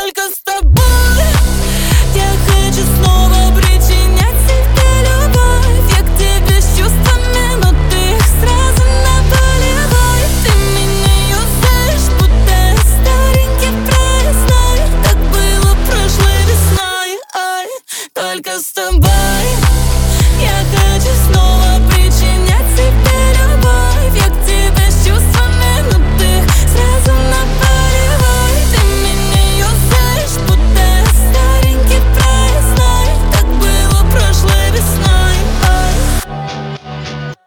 только с тобой. Я хочу снова причинять себе любовь. Я к тебе с чувствами, но ты их сразу на болевой. Ты меня юзаешь, будто старенький проездной. Так было прошлой весной, ой, только с тобой.